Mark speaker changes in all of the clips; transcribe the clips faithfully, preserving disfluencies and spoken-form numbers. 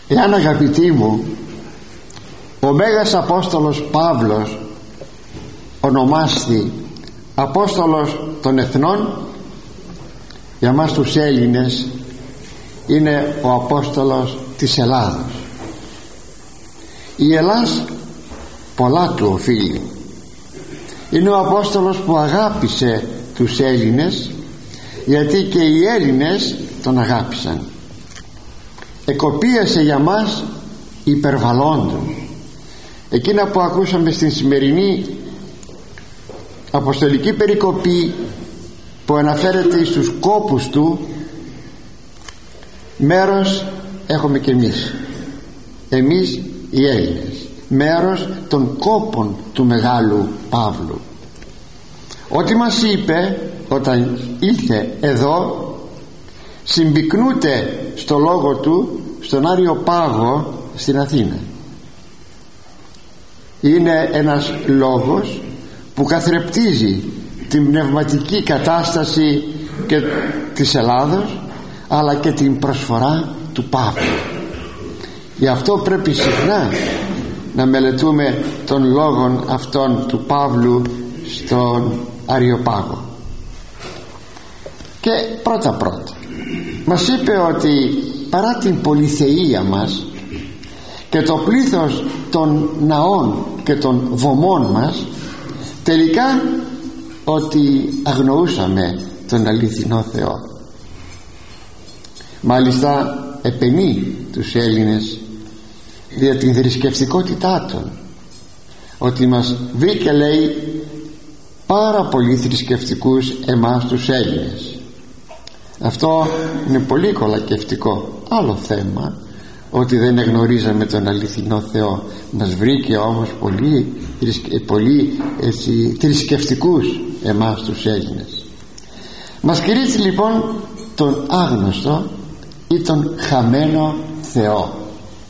Speaker 1: Εάν, αγαπητοί μου, ο Μέγας Απόστολος Παύλος ονομάστη Απόστολος των Εθνών, για μας τους Έλληνες είναι ο Απόστολος της Ελλάδος. Η Ελλάς πολλά του οφείλει. Είναι ο Απόστολος που αγάπησε τους Έλληνες, γιατί και οι Έλληνες τον αγάπησαν. Εκοπίασε για μας υπερβαλλόντων. Εκείνα που ακούσαμε στην σημερινή αποστολική περικοπή, που αναφέρεται στους κόπους του, μέρος έχουμε και εμείς εμείς οι Έλληνες, μέρος των κόπων του Μεγάλου Παύλου. Ό,τι μας είπε όταν ήλθε εδώ συμπυκνούται στο λόγο του στον Άριο Πάγο στην Αθήνα. Είναι ένας λόγος που καθρεπτίζει την πνευματική κατάσταση και της Ελλάδος, αλλά και την προσφορά του Παύλου. Γι' αυτό πρέπει συχνά να μελετούμε των λόγων αυτών του Παύλου στον Αριοπάγο. Και πρώτα πρώτα μας είπε ότι παρά την πολυθεΐα μας και το πλήθος των ναών και των βωμών μας, τελικά ότι αγνοούσαμε τον αληθινό Θεό. Μάλιστα επενεί τους Έλληνες για την θρησκευτικότητά των, ότι μας βρήκε, λέει, πάρα πολύ θρησκευτικούς εμάς τους Έλληνες. Αυτό είναι πολύ κολακευτικό. Άλλο θέμα ότι δεν εγνωρίζαμε τον αληθινό Θεό. Μας βρήκε όμως πολύ, πολύ έτσι, θρησκευτικούς εμάς τους Έλληνες. Μας κηρύττει λοιπόν τον άγνωστο ή τον χαμένο Θεό.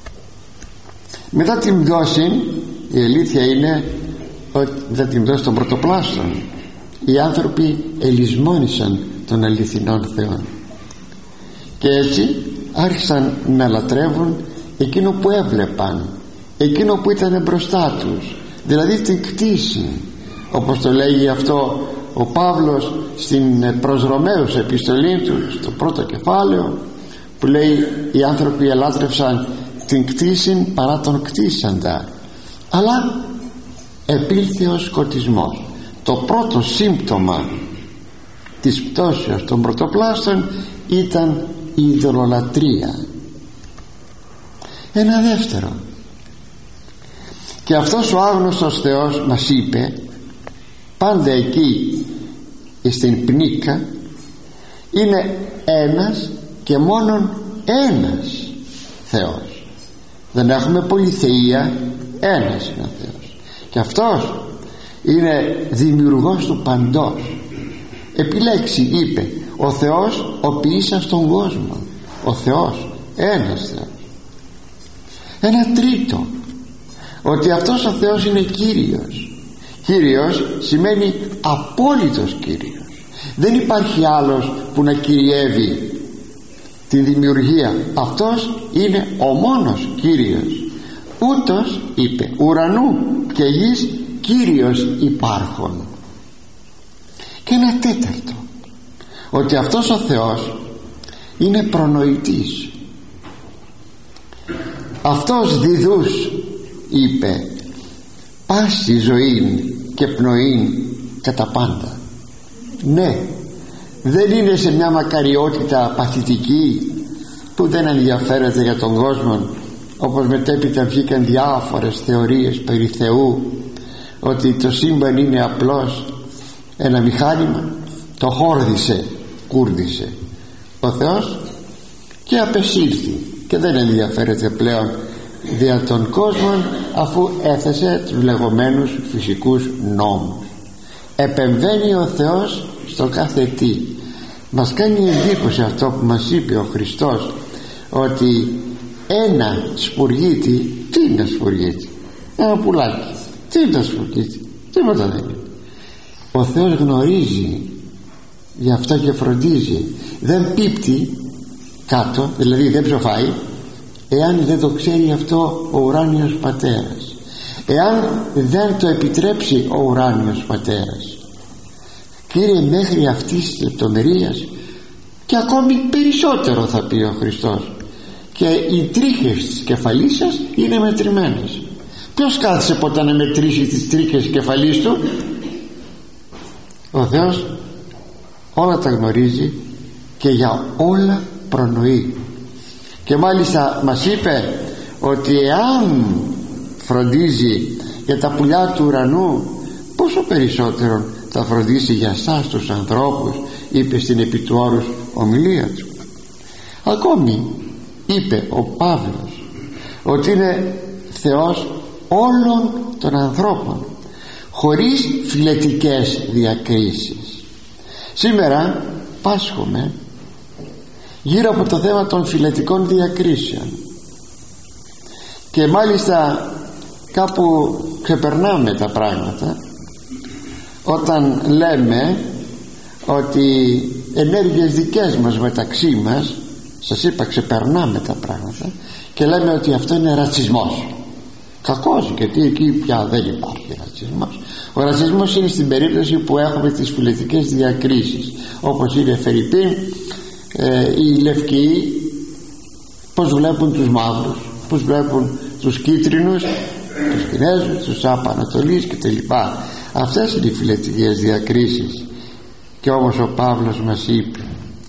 Speaker 1: Μετά την πτώση, η αλήθεια είναι ότι μετά την πτώση των πρωτοπλάστων, οι άνθρωποι ελισμόνησαν των αληθινών Θεών και έτσι άρχισαν να λατρεύουν εκείνο που έβλεπαν, εκείνο που ήταν μπροστά τους, δηλαδή την κτήση, όπως το λέγει αυτό ο Παύλος στην προς Ρωμαίους επιστολή του στο πρώτο κεφάλαιο, που λέει οι άνθρωποι ελάτρευσαν την κτήση παρά τον κτήσαντα, αλλά επήλθε ο σκοτισμός. Το πρώτο σύμπτωμα της πτώσεως των πρωτοπλάστων ήταν η ειδωλολατρία. Ένα δεύτερο, και αυτός ο άγνωστος Θεός, μας είπε, πάντα εκεί στην πνίκα είναι ένας και μόνον ένας Θεός. Δεν έχουμε πολυθεΐα, ένας είναι ο Θεός, και αυτός είναι δημιουργός του παντός. Επιλέξει, είπε, ο Θεός ο ποιήσας τον κόσμο. Ο Θεός ένας Θεός. Ένα τρίτο, ότι αυτός ο Θεός είναι Κύριος. Κύριος σημαίνει απόλυτος Κύριος. Δεν υπάρχει άλλος που να κυριεύει την δημιουργία. Αυτός είναι ο μόνος Κύριος. Ούτως, είπε, ουρανού και γης Κύριος υπάρχων. Και ένα τέταρτο, ότι αυτός ο Θεός είναι προνοητής. Αυτός διδούς, είπε, πάση ζωή και πνοή κατά πάντα. Ναι, δεν είναι σε μια μακαριότητα παθητική που δεν ενδιαφέρεται για τον κόσμο, όπως μετέπειτα βγήκαν διάφορες θεωρίες περί Θεού, ότι το σύμπαν είναι απλώς ένα μηχάνημα, το χόρδισε, κούρδισε ο Θεός και απεσύρθη και δεν ενδιαφέρεται πλέον δια των κόσμων, αφού έθεσε τους λεγόμενους φυσικούς νόμους. Επεμβαίνει ο Θεός στο κάθε τι. Μας κάνει εντύπωση αυτό που μας είπε ο Χριστός, ότι ένα σπουργίτι, τι είναι σπουργίτι, ένα πουλάκι, τι είναι σπουργίτι, τίποτα δεν είναι. Ο Θεός γνωρίζει, γι' αυτό και φροντίζει. Δεν πίπτει κάτω, δηλαδή δεν ψοφάει, εάν δεν το ξέρει αυτό ο ουράνιος πατέρας, εάν δεν το επιτρέψει ο ουράνιος πατέρας. Κύριε, μέχρι αυτής της λεπτομερίας και ακόμη περισσότερο θα πει ο Χριστός, και οι τρίχες της κεφαλής σας είναι μετρημένες. Ποιος κάθισε ποτέ να μετρήσει τις τρίχες της κεφαλής του? Ο Θεός όλα τα γνωρίζει και για όλα προνοεί. Και μάλιστα μας είπε ότι εάν φροντίζει για τα πουλιά του ουρανού, πόσο περισσότερο θα φροντίσει για εσάς τους ανθρώπους, είπε στην επί του όρους ομιλία του. Ακόμη είπε ο Παύλος ότι είναι Θεός όλων των ανθρώπων, χωρίς φιλετικές διακρίσεις. Σήμερα πάσχουμε γύρω από το θέμα των φιλετικών διακρίσεων, και μάλιστα κάπου ξεπερνάμε τα πράγματα όταν λέμε ότι ενέργειες δικές μας μεταξύ μας, σας είπα, ξεπερνάμε τα πράγματα και λέμε ότι αυτό είναι ρατσισμός. Κακός, γιατί εκεί πια δεν υπάρχει ρατσισμός. Ο ρατσισμός είναι στην περίπτωση που έχουμε τις φιλετικές διακρίσεις, όπως είναι φερειπίν ε, οι λευκοί πως βλέπουν τους μαύρους, πως βλέπουν τους κίτρινους, τους Κινέζους, τους Απανατολείς κτλ. Αυτές είναι οι φιλετικές διακρίσεις. Και όμως ο Παύλος μας είπε,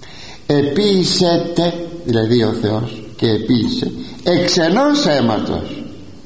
Speaker 1: επίησετε, δηλαδή ο Θεός και επίησε εξ ενός αίματος,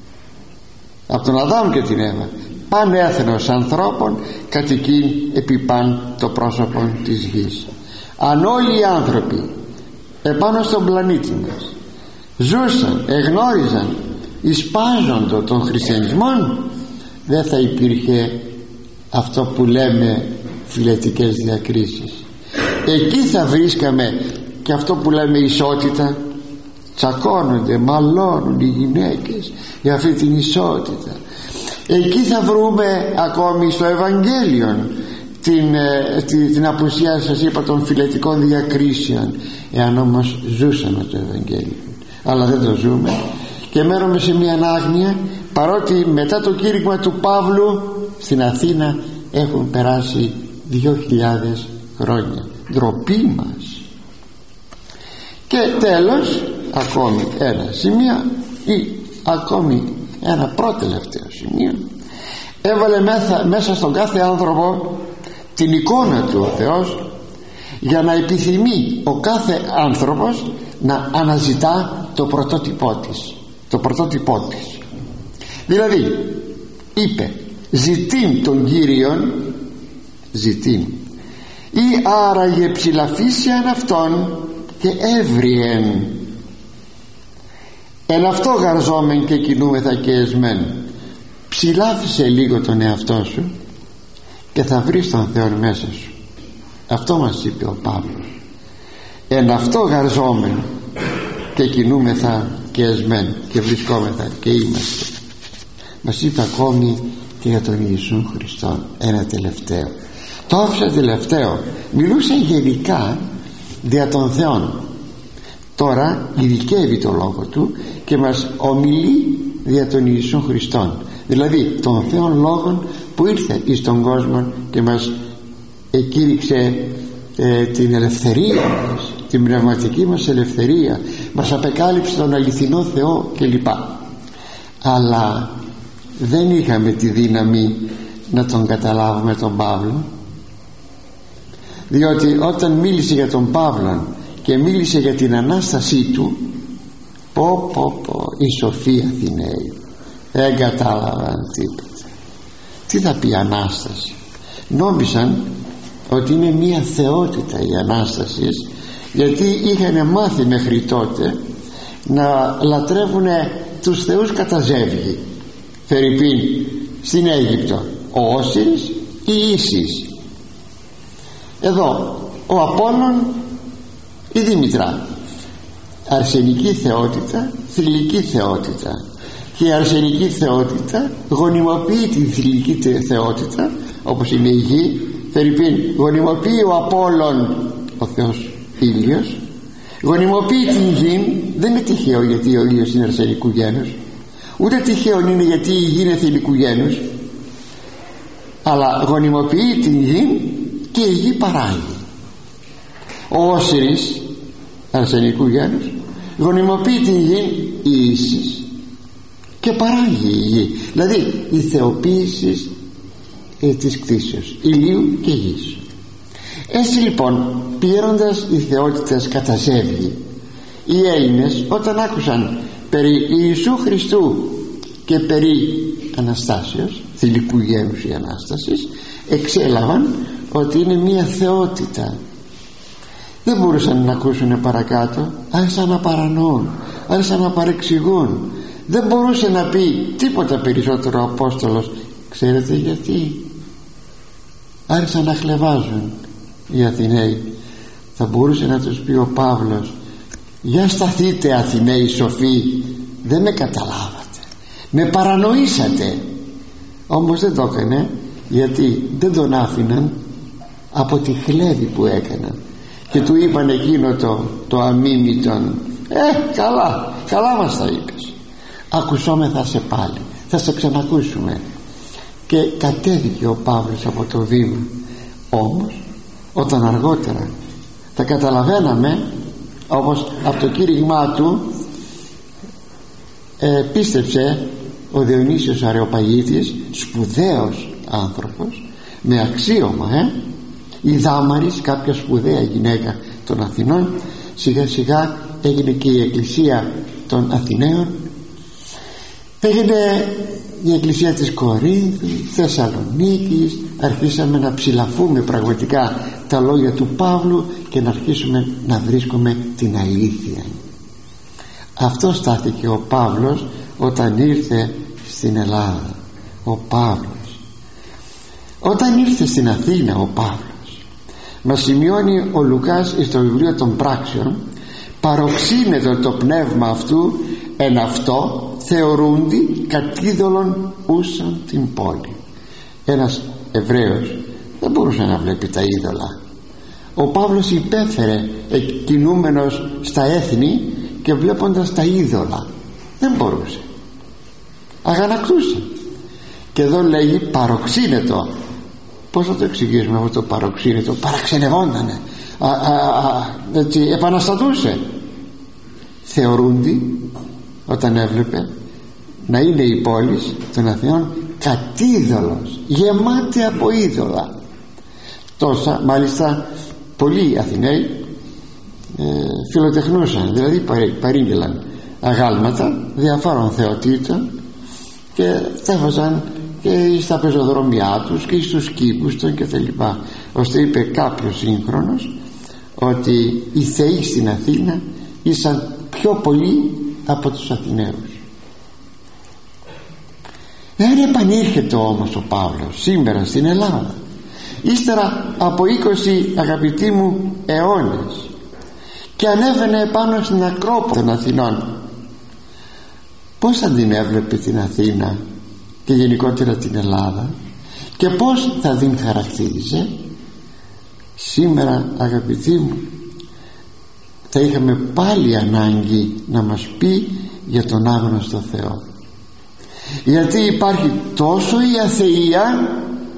Speaker 1: από τον Αδάμ και την Εύα, παν έθνος ανθρώπων κατοικήν επί παν το πρόσωπο της γης. Αν όλοι οι άνθρωποι επάνω στον πλανήτη μας ζούσαν, εγνώριζαν, εισπάζοντο των χριστιανισμών, δεν θα υπήρχε αυτό που λέμε φιλετικές διακρίσεις. Εκεί θα βρίσκαμε και αυτό που λέμε ισότητα. Τσακώνονται, μαλώνουν οι γυναίκες για αυτή την ισότητα. Εκεί θα βρούμε ακόμη στο Ευαγγέλιο την, την, την απουσία, σας είπα, των φιλετικών διακρίσεων, εάν όμως ζούσαμε το Ευαγγέλιο. Αλλά δεν το ζούμε και μένουμε σε μια άγνοια, παρότι μετά το κήρυγμα του Παύλου στην Αθήνα έχουν περάσει δύο χιλιάδες χρόνια. Ντροπή μας. Και τέλος, ακόμη ένα σημείο, ή ακόμη ένα προτελευταίο σημείο, έβαλε μέσα, μέσα στον κάθε άνθρωπο την εικόνα του ο Θεός, για να επιθυμεί ο κάθε άνθρωπος να αναζητά το πρωτότυπό της, το πρωτότυπό της. Δηλαδή είπε, ζητήν τον Κύριον, ζητήν, ή άραγε ψηλαφίσιαν αυτόν και έβριεν, εν αυτό γαρζόμεν και κινούμεθα και εσμέν. Ψηλάφισε λίγο τον εαυτό σου και θα βρεις τον Θεό μέσα σου. Αυτό μας είπε ο Παύλος, εν αυτό γαρζόμεν και κινούμεθα και εσμέν, και βρισκόμεθα και είμαστε. Μας είπε ακόμη και για τον Ιησού Χριστό ένα τελευταίο. Το άφησα τελευταίο, μιλούσε γενικά δια των Θεών. Τώρα ειδικεύει το λόγο του και μας ομιλεί δια των Ιησού Χριστόν, δηλαδή των Θεών λόγων που ήρθε εις τον κόσμο και μας εκήρυξε ε, την ελευθερία μας, την πνευματική μας ελευθερία, μας απεκάλυψε τον αληθινό Θεό κλπ. Αλλά δεν είχαμε τη δύναμη να τον καταλάβουμε τον Παύλο, διότι όταν μίλησε για τον Παύλο και μίλησε για την Ανάστασή του, πω πω πω, οι σοφοί Αθηναίοι δεν κατάλαβαν τίποτα. Τι θα πει Ανάσταση? Νόμισαν ότι είναι μία θεότητα η Ανάσταση, γιατί είχαν μάθει μέχρι τότε να λατρεύουν τους θεούς κατά ζεύγη. Φερειπίν στην Αίγυπτο ο Όσιρης, η Ίσης, εδώ ο Απόλλων, η Δήμητρα. Αρσενική θεότητα, θηλυκή θεότητα, και η αρσενική θεότητα γονιμοποιεί την θηλυκή θεότητα, όπως είναι η γη. Φερειπίν, γονιμοποιεί ο Απόλλων, ο Θεός ήλιος, Γονιμοποιεί την γη, δεν είναι τυχαίο γιατί ο ήλιος είναι αρσενικού γένους, ούτε τυχαίο είναι γιατί η γη είναι θηλυκού γένους, αλλά γονιμοποιεί την γη και η γη παράγει. Ο Όσιρις αρσενικού γένους γονιμοποιεί την γη η Ίσης και παράγει η γη, δηλαδή η θεοποίηση ε, της κτήσεως ηλίου και γης. Έτσι λοιπόν, πληρώνοντας οι θεότητες κατά ζεύγη, οι Έλληνες όταν άκουσαν περί Ιησού Χριστού και περί Αναστάσεως, θηλυκού γένους η Ανάστασης, εξέλαβαν ότι είναι μία θεότητα. Δεν μπορούσαν να ακούσουν παρακάτω, άρχισαν να παρανοούν, άρχισαν να παρεξηγούν. Δεν μπορούσε να πει τίποτα περισσότερο ο Απόστολος. Ξέρετε γιατί? Άρχισαν να χλευάζουν οι Αθηναίοι. Θα μπορούσε να τους πει ο Παύλος, για σταθείτε Αθηναίοι σοφοί, δεν με καταλάβατε, με παρανοήσατε. Όμως δεν το έκανε, γιατί δεν τον άφηναν από τη χλέβη που έκαναν και του είπαν εκείνο το, το αμίμητον, ε καλά, καλά μας τα είπες, ακουσόμεθα σε πάλι, θα σε ξανακούσουμε. Και κατέβηκε ο Παύλος από το βήμα. Όμως όταν αργότερα τα καταλαβαίναμε, όπως από το κήρυγμά του ε, πίστεψε ο Διονύσιος Αρεοπαγίτης, σπουδαίος άνθρωπος με αξίωμα, ε, η Δάμαρης, κάποια σπουδαία γυναίκα των Αθηνών. Σιγά σιγά έγινε και η εκκλησία των Αθηναίων, έγινε η εκκλησία της Κορίνθου, Θεσσαλονίκης. Αρχίσαμε να ψηλαφούμε πραγματικά τα λόγια του Παύλου και να αρχίσουμε να βρίσκουμε την αλήθεια. Αυτό στάθηκε ο Παύλος όταν ήρθε στην Ελλάδα. Ο Παύλος όταν ήρθε στην Αθήνα, ο Παύλος, μας σημειώνει ο Λουκάς στο βιβλίο των Πράξεων, παροξύνετο το πνεύμα αυτού εν αυτό θεωρούντι κατίδωλον ούσαν την πόλη. Ένας Εβραίος δεν μπορούσε να βλέπει τα είδωλα. Ο Παύλος υπέφερε κινούμενος στα έθνη και βλέποντας τα είδωλα δεν μπορούσε, αγανακτούσε. Και εδώ λέγει παροξύνετο. Πώς θα το εξηγήσουμε αυτό το παροξύνετο? Παραξενευόντανε, α, α, α, έτσι, επαναστατούσε. Θεωρούντι, όταν έβλεπε να είναι η πόλη των Αθηνών κατίδωλος, γεμάτη από είδωλα. Τόσα, μάλιστα πολλοί Αθηναίοι ε, φιλοτεχνούσαν, δηλαδή παρήγγελαν αγάλματα διαφόρων θεοτήτων και τα έβαζαν και στα πεζοδρομιά τους και στους κήπους των και τα λοιπά, ώστε είπε κάποιος σύγχρονος ότι οι θεοί στην Αθήνα ήσαν πιο πολλοί από τους Αθηναίους. Εάν επανήρχεται όμως ο Παύλος σήμερα στην Ελλάδα, ύστερα από είκοσι αγαπητοί μου αιώνες, και ανέβαινε πάνω στην Ακρόπολη των Αθηνών, πώς θα την έβλεπε την Αθήνα και γενικότερα την Ελλάδα και πώς θα την χαρακτήριζε? Σήμερα αγαπητοί μου, θα είχαμε πάλι ανάγκη να μας πει για τον άγνωστο Θεό, γιατί υπάρχει τόσο η αθεία,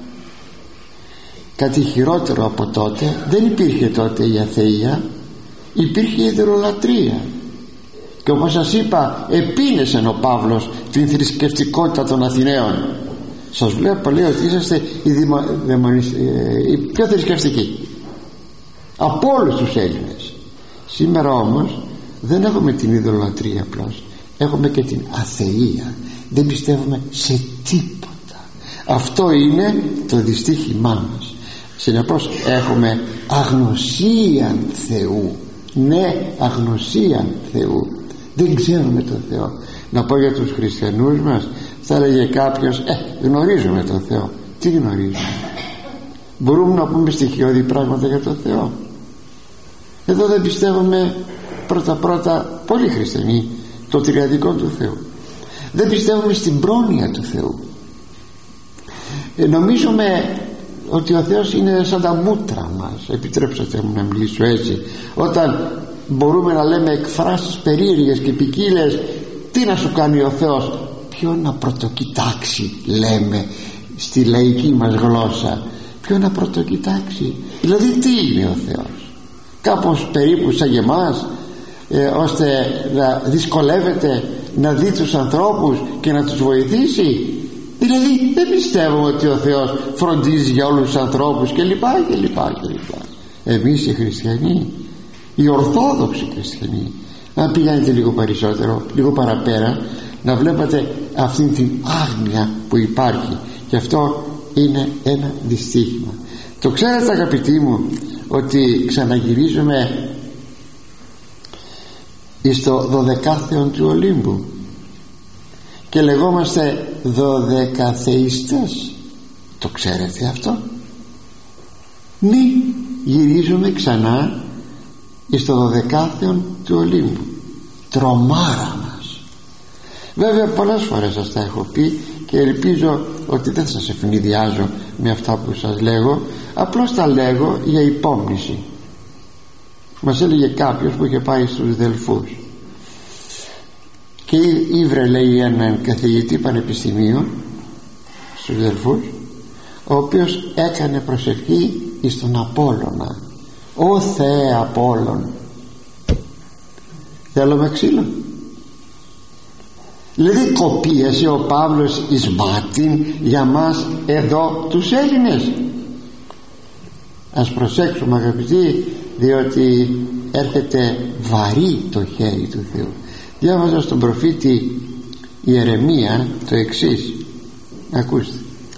Speaker 1: κάτι χειρότερο από τότε. Δεν υπήρχε τότε η αθεία, υπήρχε η ιδωλολατρία. Και όπως σας είπα, επίνεσε ο Παύλος την θρησκευτικότητα των Αθηναίων. Σας βλέπω, λέει ότι είσαστε οι, δημο, δαιμονισ, ε, οι πιο θρησκευτικοί από όλους τους Έλληνες. Σήμερα όμως δεν έχουμε την ιδωλολατρία απλώς, έχουμε και την αθεία. Δεν πιστεύουμε σε τίποτα. Αυτό είναι το δυστύχημά μας. Συνεπώς έχουμε αγνωσία Θεού. Ναι, αγνωσία Θεού. Δεν ξέρουμε τον Θεό. Να πω για τους χριστιανούς μας, θα έλεγε κάποιος, ε, γνωρίζουμε τον Θεό. Τι γνωρίζουμε? Μπορούμε να πούμε στοιχειώδη πράγματα για τον Θεό? Εδώ δεν πιστεύουμε πρώτα πρώτα πολλοί χριστιανοί το τριαδικό του Θεού. Δεν πιστεύουμε στην πρόνοια του Θεού. ε, Νομίζουμε ότι ο Θεός είναι σαν τα μούτρα μας, επιτρέψατε μου να μιλήσω έτσι. Όταν μπορούμε να λέμε εκφράσεις περίεργες και ποικίλες. Τι να σου κάνει ο Θεός? Ποιο να πρωτοκοιτάξει, λέμε στη λαϊκή μας γλώσσα, ποιο να πρωτοκοιτάξει? Δηλαδή τι είναι ο Θεός? Κάπως περίπου σαν και εμάς, ε, ώστε να δυσκολεύεται να δει τους ανθρώπους και να τους βοηθήσει? Δηλαδή δεν πιστεύουμε ότι ο Θεός φροντίζει για όλους τους ανθρώπους και λοιπά και λοιπά και λοιπά. Εμείς οι χριστιανοί, οι ορθόδοξοι χριστιανοί, αν πηγαίνετε λίγο περισσότερο, λίγο παραπέρα, να βλέπετε αυτήν την άγνοια που υπάρχει, και αυτό είναι ένα δυστύχημα. Το ξέρετε αγαπητοί μου, ότι ξαναγυρίζουμε στο δωδεκάθεον του Ολύμπου και λεγόμαστε δωδεκαθεϊστές? Το ξέρετε αυτό? Ναι, γυρίζουμε ξανά στο δωδεκάθεον του Ολύμπου. Τρομάρα μας. Βέβαια πολλές φορές σας τα έχω πει και ελπίζω ότι δεν σας ευνηδιάζω με αυτά που σας λέγω, απλώς τα λέγω για υπόμνηση. Μας έλεγε κάποιος που είχε πάει στους Δελφούς και ήβρε, λέει, έναν καθηγητή πανεπιστημίου στους Δελφούς, ο οποίος έκανε προσευχή στον Απόλλωνα. Ω Θεέ Απόλλων, θέλω με ξύλο. Δηλαδή κοπίασε ο Παύλος εις μάτιν για μας εδώ τους Έλληνες? Ας προσέξουμε αγαπητοί, διότι έρχεται βαρύ το χέρι του Θεού. Διάβαζα στον προφήτη Ιερεμία το εξής, ακούστε: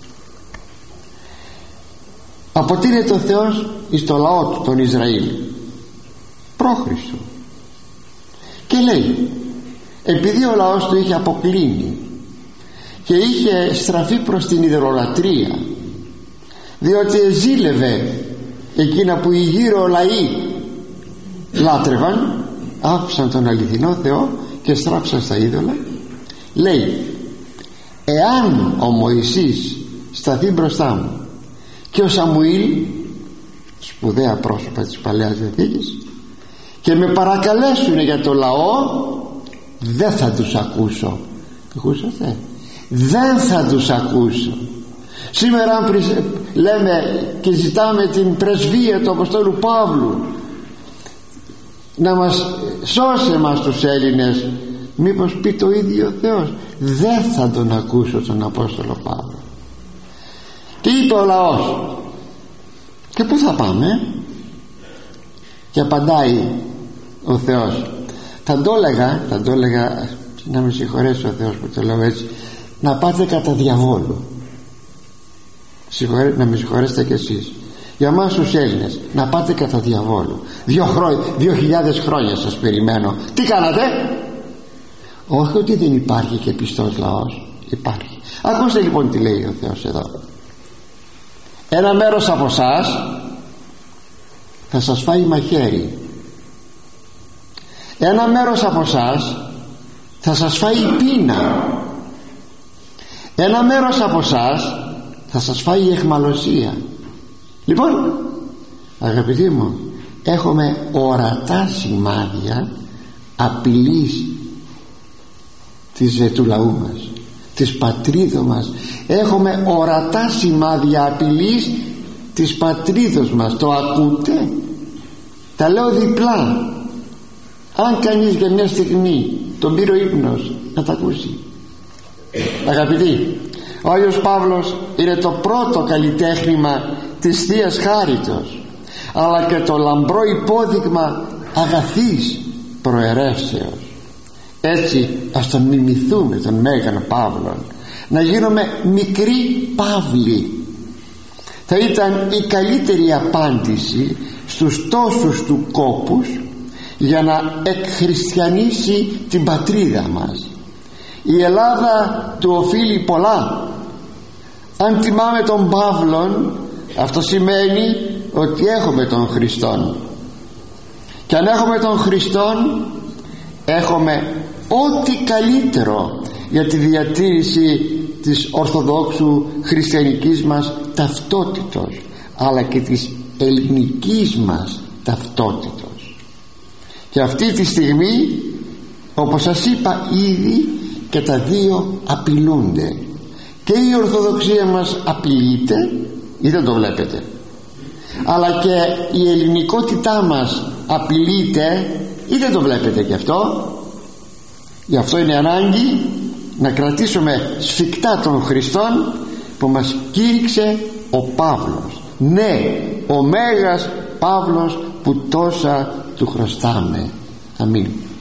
Speaker 1: αποτείνεται ο Θεός εις το λαό του, τον Ισραήλ, πρόχριστο, και λέει, επειδή ο λαός του είχε αποκλίνει και είχε στραφεί προς την ιδωλολατρία, διότι εζήλευε εκείνα που οι γύρω λαοί λάτρευαν, άφησαν τον αληθινό Θεό και στράψαν στα είδωλα, λέει, εάν ο Μωυσής σταθεί μπροστά μου και ο Σαμουήλ, σπουδαία πρόσωπα της Παλαιάς Διαθήκης, και με παρακαλέσουν για το λαό, δεν θα τους ακούσω. Ακούσατε? Δεν θα τους ακούσω. Σήμερα λέμε και ζητάμε την πρεσβεία του Αποστόλου Παύλου να μας σώσει εμάς τους Έλληνες, μήπως πει το ίδιο ο Θεός, δεν θα τον ακούσω τον Απόστολο Παύλο. Τι είπε ο λαός? Και πού θα πάμε? Και απαντάει ο Θεός, θα το έλεγα, θα το έλεγα, να με συγχωρέσει ο Θεός που το λέω έτσι, να πάτε κατά διαβόλου. Συγχωρέ, να με συγχωρέσετε κι εσείς, για εμάς τους Έλληνες, να πάτε κατά διαβόλου. Δύο, χρό, δύο χιλιάδες χρόνια σας περιμένω. Τι κάνατε? Όχι ότι δεν υπάρχει και πιστός λαός, υπάρχει. Ακούστε λοιπόν τι λέει ο Θεός εδώ. Ένα μέρος από εσάς θα σας φάει μαχαίρι, ένα μέρος από εσάς θα σας φάει πείνα, ένα μέρος από εσάς θα σας φάει η εχμαλωσία. Λοιπόν αγαπητοί μου, έχουμε ορατά σημάδια απειλής της, του λαού μας, της πατρίδος μας. Έχουμε ορατά σημάδια απειλής της πατρίδος μας. Το ακούτε? Τα λέω διπλά. Αν κανείς για μια στιγμή τον πήρε ο ύπνος να τα ακούσει. Αγαπητοί, ο Άγιος Παύλος είναι το πρώτο καλλιτέχνημα της Θείας Χάριτος, αλλά και το λαμπρό υπόδειγμα αγαθής προαιρέσεως. Έτσι ας τον μιμηθούμε τον Μέγαν Παύλον, να γίνουμε μικροί Παύλοι. Θα ήταν η καλύτερη απάντηση στους τόσους του κόπους για να εκχριστιανίσει την πατρίδα μας. Η Ελλάδα του οφείλει πολλά. Αν τιμάμε τον Παύλον, αυτό σημαίνει ότι έχουμε τον Χριστόν, και αν έχουμε τον Χριστόν έχουμε ό,τι καλύτερο για τη διατήρηση της ορθοδόξου χριστιανικής μας ταυτότητος, αλλά και της ελληνικής μας ταυτότητος. Και αυτή τη στιγμή, όπως σας είπα ήδη, και τα δύο απειλούνται. Και η Ορθοδοξία μας απειλείται, ή δεν το βλέπετε, αλλά και η ελληνικότητά μας απειλείται, ή δεν το βλέπετε και αυτό. Γι' αυτό είναι ανάγκη να κρατήσουμε σφιχτά των Χριστών που μας κήρυξε ο Παύλος. Ναι, ο Μέγας Παύλος που τόσα του χρωστάμε. Αμήν.